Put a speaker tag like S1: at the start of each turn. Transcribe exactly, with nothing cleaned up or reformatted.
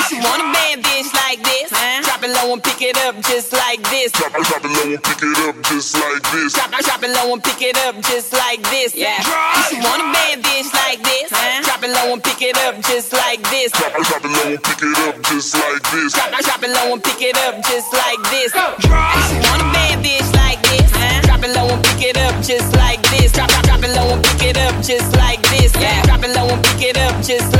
S1: You want a bad bitch like this? Huh? Drop it low and pick it up just like this.
S2: Drop, drop it low and pick it up just like this.
S1: Drop, drop it low and pick it up just like this. Yeah. You want a bad bitch like this? Huh? Drop it low and pick it up just like this.
S2: Drop, drop it low and pick it up just like this.
S1: Drop, drop it low and pick it up just like this. You want a bad bitch like this? Huh? Drop it low and pick it up just like this. Drop, drop, drop it low and pick it up just like this. Yeah. Drop it low and pick it up just